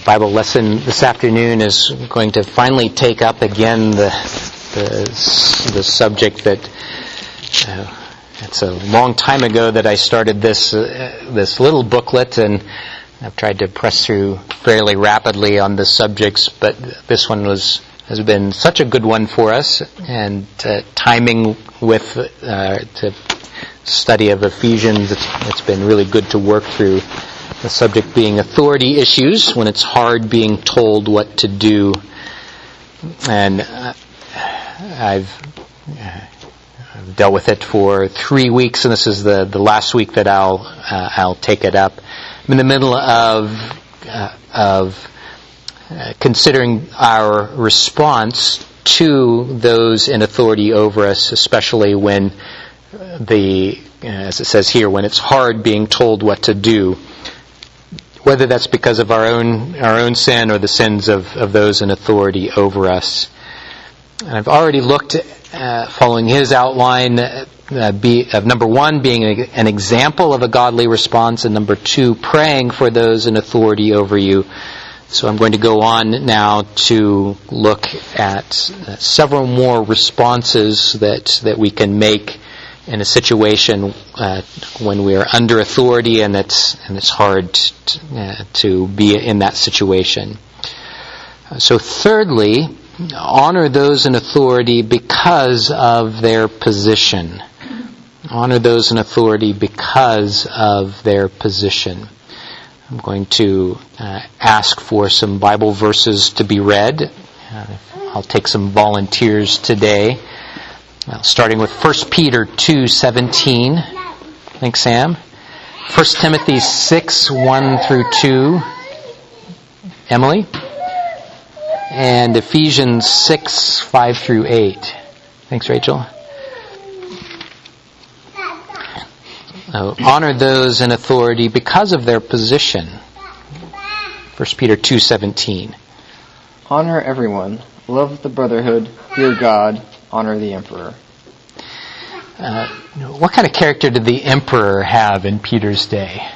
Bible lesson this afternoon is going to finally take up again the subject that it's a long time ago that I started this little booklet, and I've tried to press through fairly rapidly on the subjects, but this one has been such a good one for us, and timing with the study of Ephesians, it's been really good to work through the subject being authority issues when it's hard being told what to do. And I've dealt with it for 3 weeks, and this is the last week that I'll take it up. I'm in the middle of considering our response to those in authority over us, especially when as it says here, when it's hard being told what to do, whether that's because of our own sin or the sins of those in authority over us. And I've already looked at, following his outline, of number one, being an example of a godly response, and number two, praying for those in authority over you. So I'm going to go on now to look at several more responses that we can make in a situation when we are under authority, and it's hard to be in that situation. So thirdly, honor those in authority because of their position. Honor those in authority because of their position. I'm going to ask for some Bible verses to be read. I'll take some volunteers today. Starting with 1 Peter 2:17. Thanks, Sam. 1 Timothy 6:1-2. Emily. And Ephesians 6:5-8. Thanks, Rachel. Honor those in authority because of their position. 1 Peter 2:17. Honor everyone. Love the brotherhood. Fear God. Honor the emperor. What kind of character did the emperor have in Peter's day?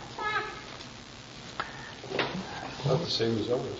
Not the same as ours.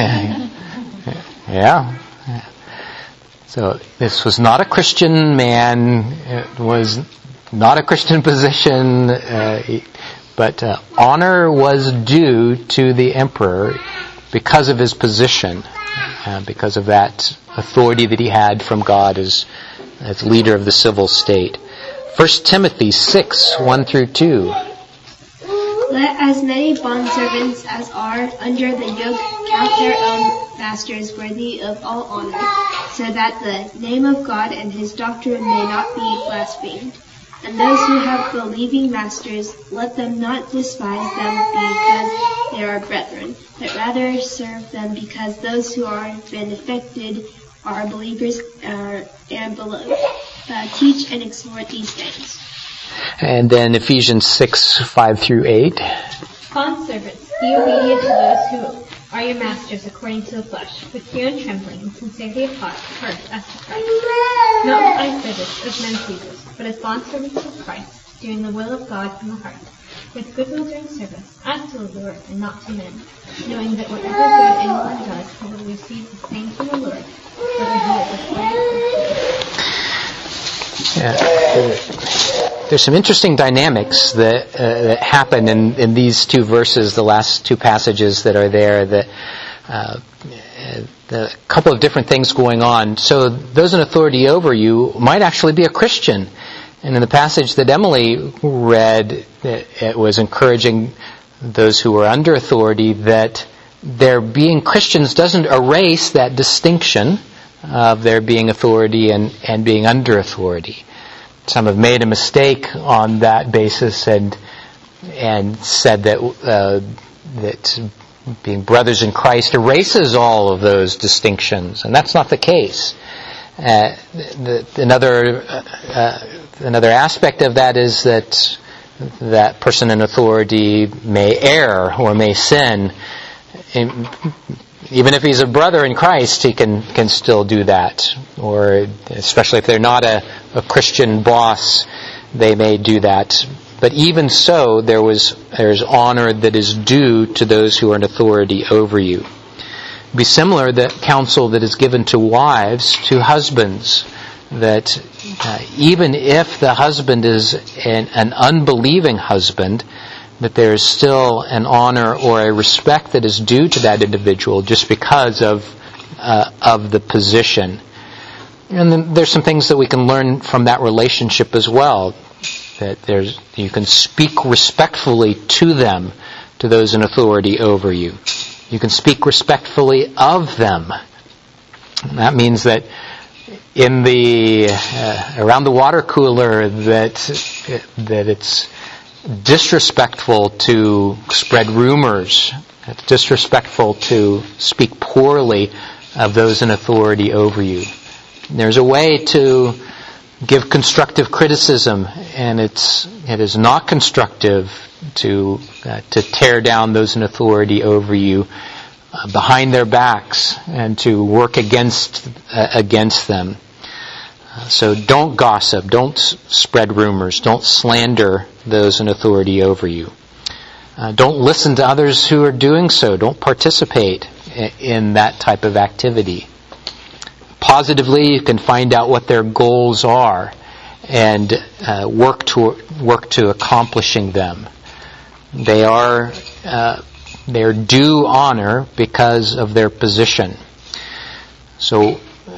Yeah. So this was not a Christian man. It was not a Christian position, but honor was due to the emperor because of his position, because of that authority that he had from God as leader of the civil state. 1 Timothy 6:1-2. Let as many bondservants as are under the yoke count their own masters worthy of all honor, so that the name of God and his doctrine may not be blasphemed. And those who have believing masters, let them not despise them because they are brethren, but rather serve them because those who are benefacted are believers and beloved. Teach and exhort these things. And then Ephesians 6:5-8. Bondservants, be obedient to those who are your masters according to the flesh, with fear and trembling and sincerity of heart as to Christ. Not with eye service as men pleasers, but as bondservants of Christ, doing the will of God from the heart, with goodwill doing service, as to the Lord and not to men, knowing that whatever good anyone does, he will receive the same from the Lord, whether he is a slave or free. There's some interesting dynamics that happen in these two verses, the last two passages that are there, that a couple of different things going on. So those in authority over you might actually be a Christian. And in the passage that Emily read, it was encouraging those who were under authority that their being Christians doesn't erase that distinction of their being authority and being under authority. Some have made a mistake on that basis and said that being brothers in Christ erases all of those distinctions, and that's not the case. Another aspect of that is that person in authority may err or may sin. Even if he's a brother in Christ, he can still do that. Or especially if they're not a Christian boss, they may do that But even so, there's honor that is due to those who are in authority over you. It'd be similar, the counsel that is given to wives to husbands, that even if the husband is an unbelieving husband, that there is still an honor or a respect that is due to that individual just because of the position. And then there's some things that we can learn from that relationship as well. That you can speak respectfully to them, to those in authority over you. You can speak respectfully of them. And that means that in around the water cooler, that it's disrespectful to spread rumors. It's disrespectful to speak poorly of those in authority over you. There's a way to give constructive criticism, and it is not constructive to tear down those in authority over you behind their backs and to work against them. So don't gossip, don't spread rumors, don't slander those in authority over you. Don't listen to others who are doing so. Don't participate in that type of activity. Positively, you can find out what their goals are and work to accomplishing them. They are due honor because of their position. So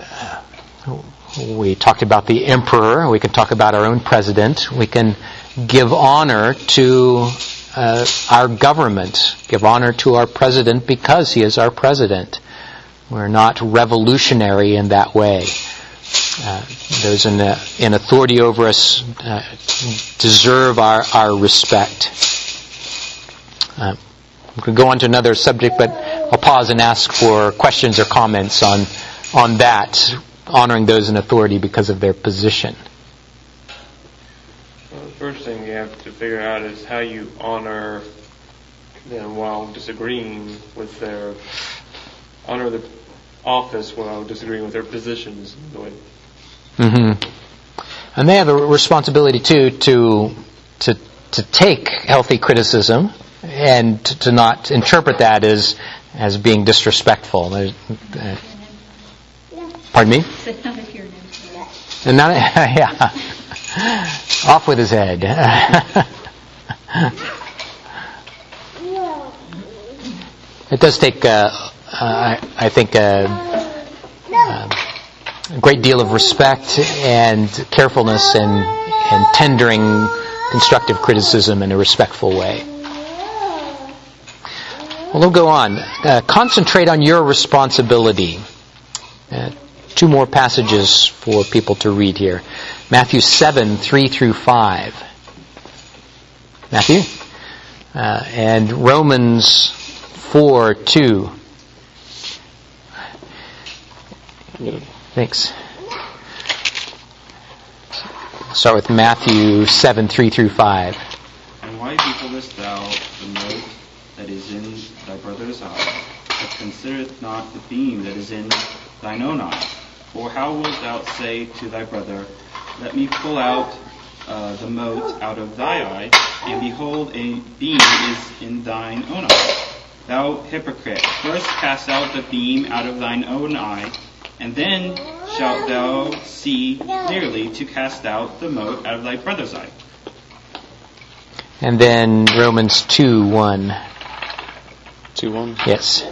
we talked about the emperor. We can talk about our own president. We can give honor to our government, give honor to our president because he is our president. We're not revolutionary in that way. Those in authority over us deserve our respect. We could go on to another subject, but I'll pause and ask for questions or comments on that, honoring those in authority because of their position. Well, the first thing you have to figure out is how you honor them while disagreeing with honor the office while disagreeing with their positions. Mm-hmm. And they have a responsibility too to take healthy criticism and to not interpret that as being disrespectful. Pardon me? And not, yeah. Off with his head. It does take, I think, a great deal of respect and carefulness in tendering constructive criticism in a respectful way. Well, we'll go on. Concentrate on your responsibility. Two more passages for people to read here. Matthew 7, 3 through 5. Matthew? And Romans 4, 2. Thanks. Start with Matthew 7, 3 through 5. And why beholdest thou the mote that is in thy brother's eye, but considerest not the beam that is in thine own eye? Or how wilt thou say to thy brother, let me pull out the mote out of thy eye, and behold, a beam is in thine own eye? Thou hypocrite, first cast out the beam out of thine own eye, and then shalt thou see clearly to cast out the mote out of thy brother's eye. And then Romans 2, 1. 2:1? Yes.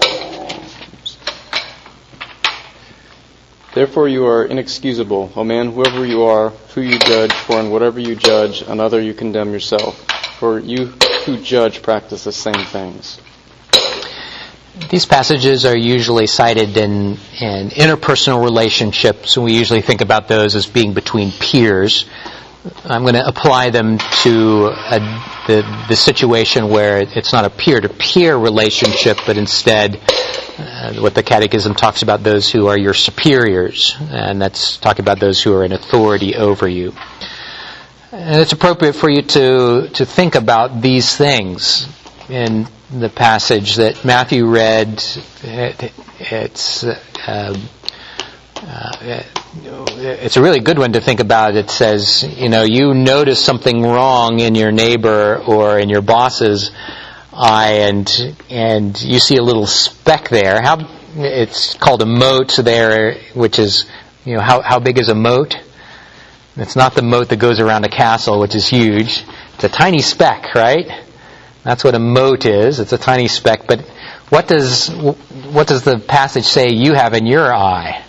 Therefore you are inexcusable, O man, whoever you are, who you judge, for in whatever you judge, another you condemn yourself. For you who judge practice the same things. These passages are usually cited in interpersonal relationships, and we usually think about those as being between peers. I'm going to apply them to the situation where it's not a peer-to-peer relationship, but instead what the Catechism talks about, those who are your superiors, and that's talking about those who are in authority over you. And it's appropriate for you to think about these things. In the passage that Matthew read, it's it's a really good one to think about. It says, you notice something wrong in your neighbor or in your boss's eye, and you see a little speck there. It's called a mote there, which is, how big is a mote? It's not the moat that goes around a castle, which is huge. It's a tiny speck, right? That's what a mote is. It's a tiny speck. But what does the passage say you have in your eye?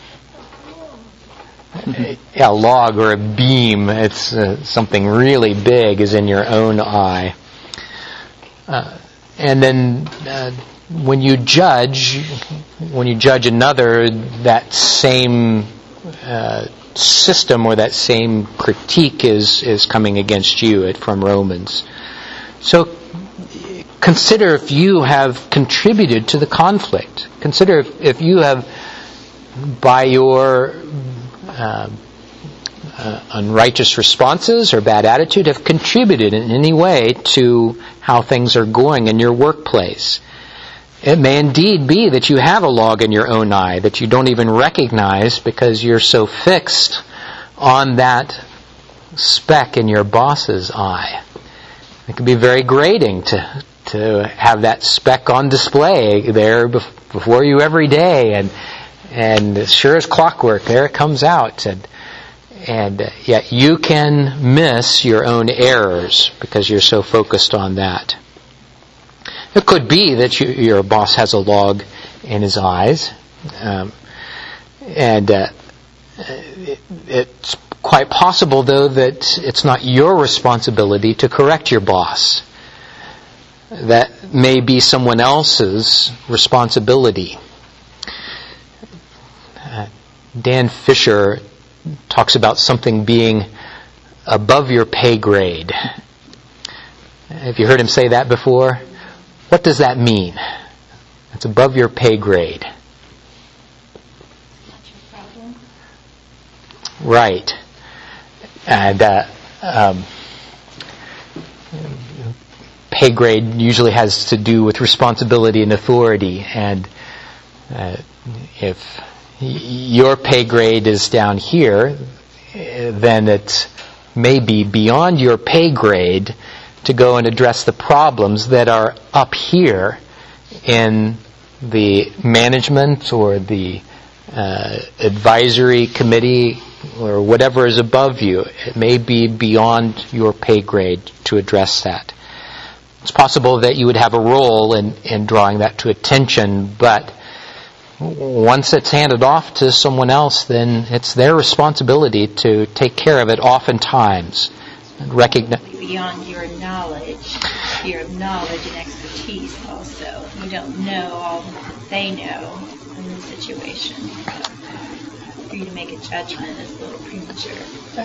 A log or a beam. It's something really big is in your own eye. And then when you judge another, that same system or that same critique is coming against you from Romans. So consider if you have contributed to the conflict. Consider if you have, by your unrighteous responses or bad attitude, have contributed in any way to how things are going in your workplace. It may indeed be that you have a log in your own eye that you don't even recognize because you're so fixed on that speck in your boss's eye. It can be very grating to have that speck on display there before you every day, and sure as clockwork, there it comes out, and yet you can miss your own errors because you're so focused on that. It could be that your boss has a log in his eyes, and it's quite possible, though, that it's not your responsibility to correct your boss. That may be someone else's responsibility. Dan Fisher talks about something being above your pay grade. Have you heard him say that before? What does that mean? It's above your pay grade. That's your problem. Right. And pay grade usually has to do with responsibility and authority. And if your pay grade is down here, then it may be beyond your pay grade to go and address the problems that are up here in the management or the advisory committee or whatever is above you. It may be beyond your pay grade to address that. It's possible that you would have a role in drawing that to attention, but once it's handed off to someone else, then it's their responsibility to take care of it oftentimes. And recognize beyond your knowledge, sphere of knowledge and expertise also. You don't know all that they know in the situation. So for you to make a judgment is a little premature.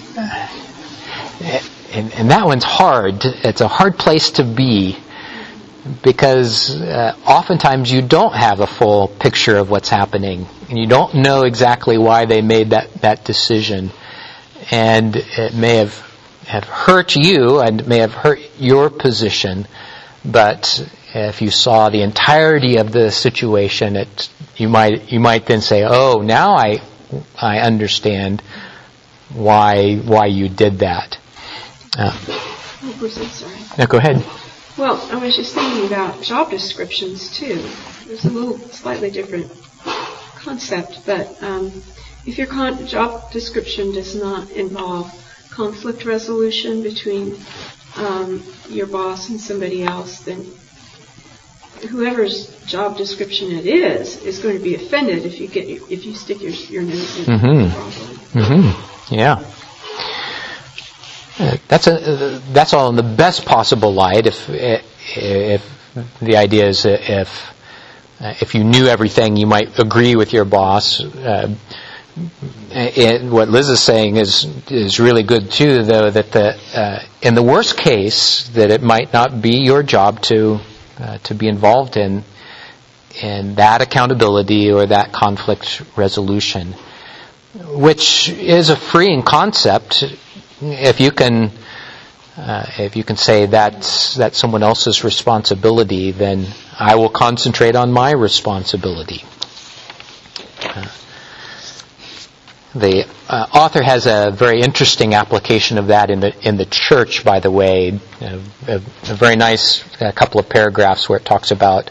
And that one's hard. It's a hard place to be because oftentimes you don't have a full picture of what's happening and you don't know exactly why they made that decision. And it may have hurt you and may have hurt your position, but if you saw the entirety of the situation, you might then say, "Oh, now I understand why you did that." Bruce, I'm sorry. No, go ahead. Well, I was just thinking about job descriptions too. There's a little slightly different concept, but if your job description does not involve conflict resolution between your boss and somebody else, then whoever's job description it is going to be offended if you stick your nose in the problem. Mm-hmm. Yeah. That's all in the best possible light. If the idea is if you knew everything, you might agree with your boss. What Liz is saying is really good too, though, that in the worst case, that it might not be your job to be involved in that accountability or that conflict resolution, which is a freeing concept. If you can say that's someone else's responsibility, then I will concentrate on my responsibility. The author has a very interesting application of that in the church, by the way. A very nice couple of paragraphs where it talks about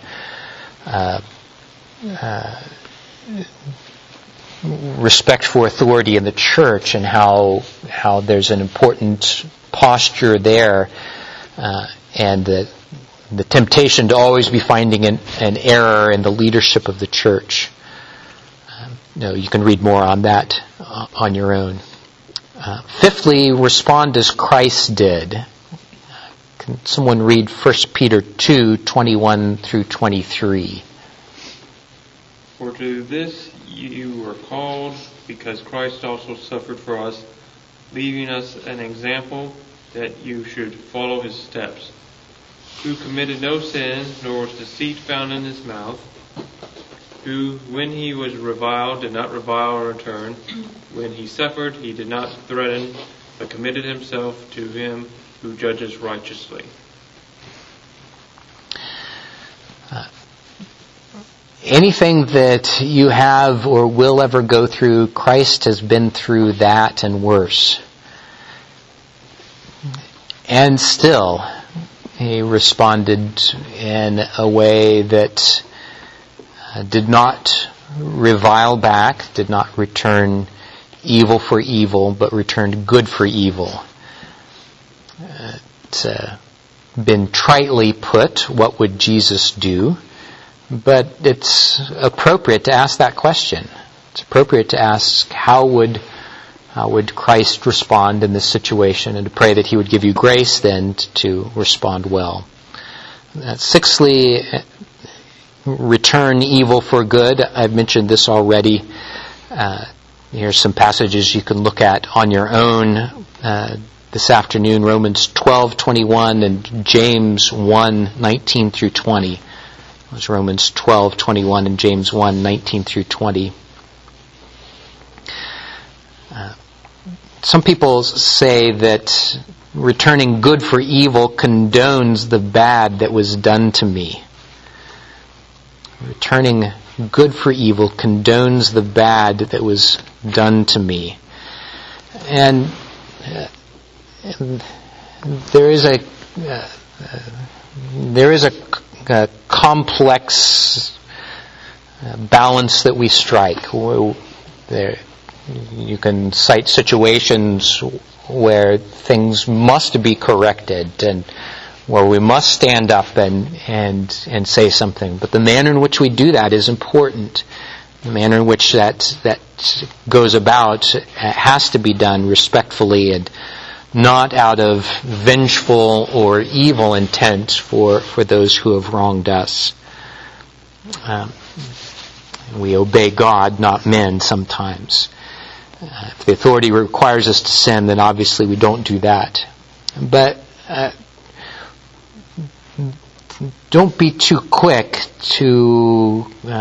respect for authority in the church and how there's an important posture there, and the temptation to always be finding an error in the leadership of the church. You can read more on that on your own. Fifthly, respond as Christ did. Can someone read 1 Peter 2:21 through 23? For to this you were called, because Christ also suffered for us, leaving us an example that you should follow his steps, who committed no sin, nor was deceit found in his mouth, who, when he was reviled, did not revile in return, when he suffered, he did not threaten, but committed himself to him who judges righteously. Anything that you have or will ever go through, Christ has been through that and worse. And still, he responded in a way that did not revile back, did not return evil for evil, but returned good for evil. It's been tritely put, what would Jesus do? But it's appropriate to ask that question. It's appropriate to ask, how would Christ respond in this situation, and to pray that he would give you grace then to respond well. Sixthly, return evil for good. I've mentioned this already. Here's some passages you can look at on your own this afternoon. Romans 12:21 and James 1:19 through 20. It was Romans 12:21 and James 1:19 through 20. Some people say that returning good for evil condones the bad that was done to me. Returning good for evil condones the bad that was done to me. And there is a complex balance that we strike. There, you can cite situations where things must be corrected and where we must stand up and say something. But the manner in which we do that is important. The manner in which that goes about has to be done respectfully and not out of vengeful or evil intent for those who have wronged us. We obey God, not men, sometimes. If the authority requires us to sin, then obviously we don't do that. But don't be too quick to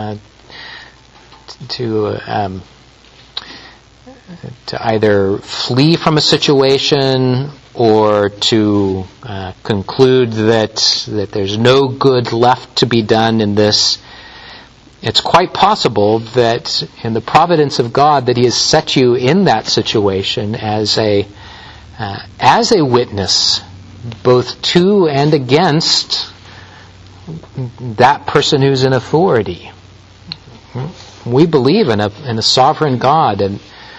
either flee from a situation or to conclude that there's no good left to be done in this. It's quite possible that in the providence of God that he has set you in that situation as a witness, both to and against that person who's in authority. We believe in a sovereign God, and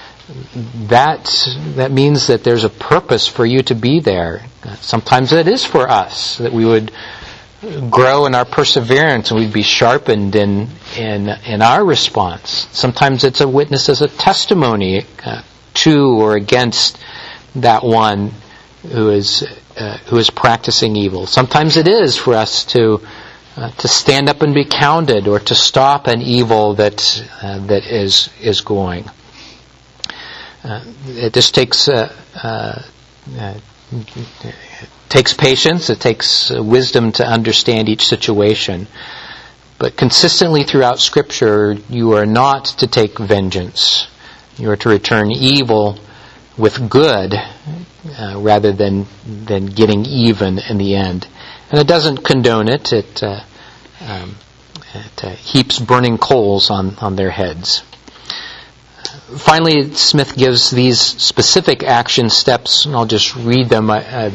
that means that there's a purpose for you to be there. Sometimes it is for us, that we would grow in our perseverance and we'd be sharpened in our response. Sometimes it's a witness as a testimony to or against that one who is practicing evil. Sometimes it is for us to stand up and be counted, or to stop an evil that is going. It just takes patience. It takes wisdom to understand each situation. But consistently throughout Scripture, you are not to take vengeance. You are to return evil with good rather than getting even in the end. And it doesn't condone it. It heaps burning coals on their heads. Finally, Smith gives these specific action steps, and I'll just read them. I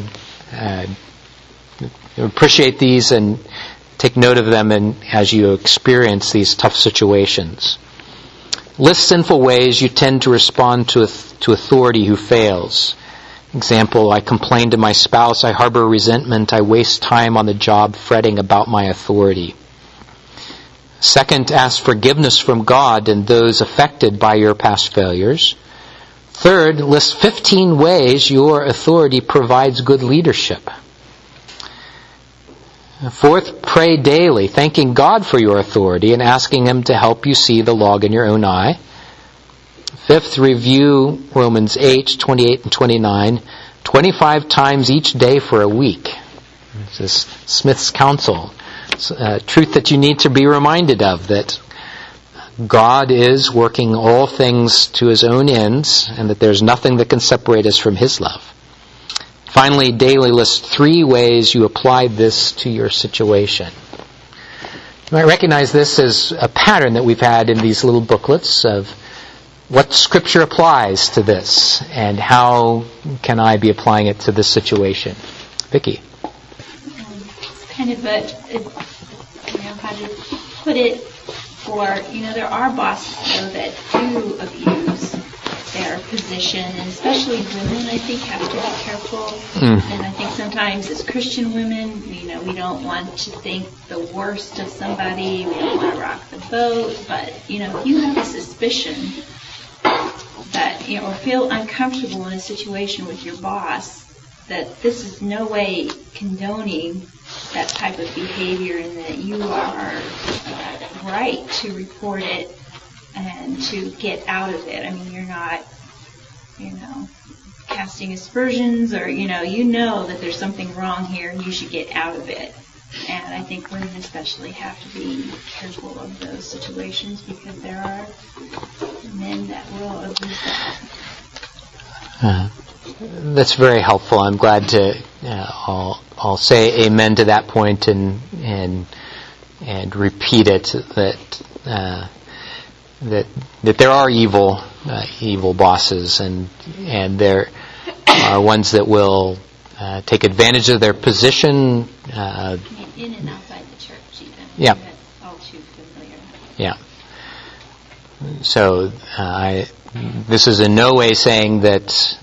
appreciate these and take note of them as you experience these tough situations. List sinful ways you tend to respond to authority who fails. Example, I complain to my spouse, I harbor resentment, I waste time on the job fretting about my authority. Second, ask forgiveness from God and those affected by your past failures. Third, list 15 ways your authority provides good leadership. Fourth, pray daily, thanking God for your authority and asking Him to help you see the log in your own eye. Fifth, review Romans 8, 28 and 29, 25 times each day for a week. This is Smith's counsel. Truth that you need to be reminded of, that God is working all things to His own ends and that there's nothing that can separate us from His love. Finally, daily list 3 ways you applied this to your situation. You might recognize this as a pattern that we've had in these little booklets of what Scripture applies to this and how can I be applying it to this situation. Vicki. Kind of how to put it for, there are bosses, though, that do abuse their position, and especially women, I think, have to be careful. And I think sometimes as Christian women, we don't want to think the worst of somebody, we don't want to rock the boat, but, if you have a suspicion that, or feel uncomfortable in a situation with your boss, that this is no way condoning that type of behavior and that you are right to report it and to get out of it. I mean, you're not, casting aspersions or, you know that there's something wrong here and you should get out of it. And I think women especially have to be careful of those situations because there are men that will abuse that. That's very helpful. I'm glad to. I'll say amen to that point and repeat it that there are evil bosses and there are ones that will take advantage of their position. In and outside the church, even. Yeah. That's all too familiar. Yeah. So this is in no way saying that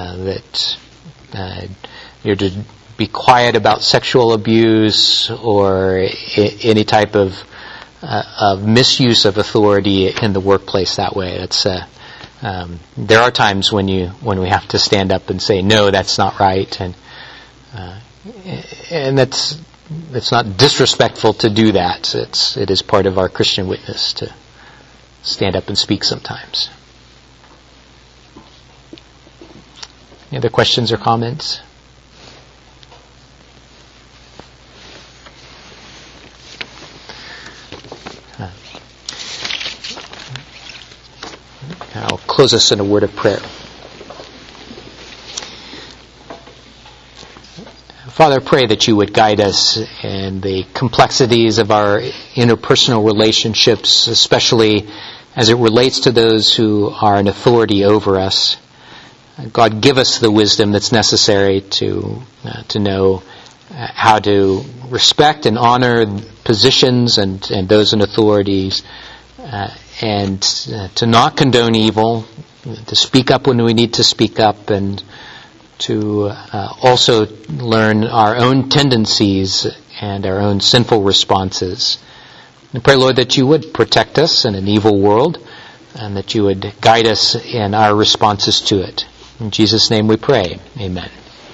you're to be quiet about sexual abuse or any type of misuse of authority in the workplace that way. That's there are times when we have to stand up and say no, that's not right, and it's not disrespectful to do that. It is part of our Christian witness to stand up and speak sometimes. Any other questions or comments? I'll close us in a word of prayer. Father, I pray that you would guide us in the complexities of our interpersonal relationships, especially as it relates to those who are in authority over us. God, give us the wisdom that's necessary to know how to respect and honor positions and those in authorities, and to not condone evil, to speak up when we need to speak up, and to also learn our own tendencies and our own sinful responses. I pray, Lord, that you would protect us in an evil world and that you would guide us in our responses to it. In Jesus' name we pray. Amen.